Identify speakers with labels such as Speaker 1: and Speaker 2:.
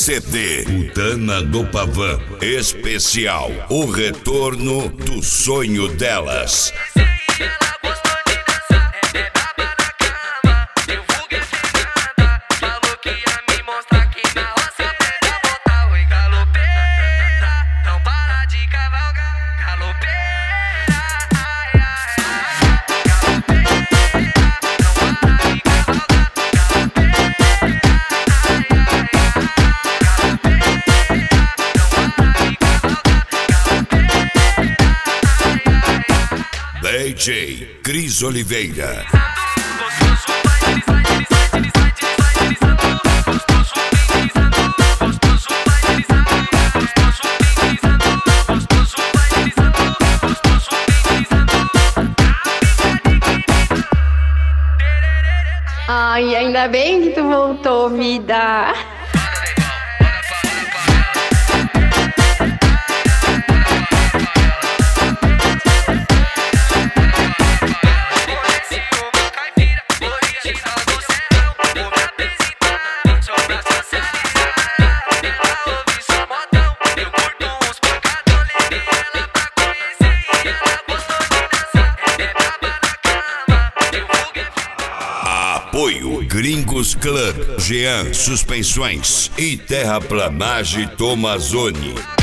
Speaker 1: CD Putana do Pavão especial, o retorno do sonho delas. DJ Cris Oliveira.
Speaker 2: Ai, ainda bem que tu voltou, vida.
Speaker 1: Apoio Gringos Club, Jean Suspensões e Terraplanagem Tomazoni.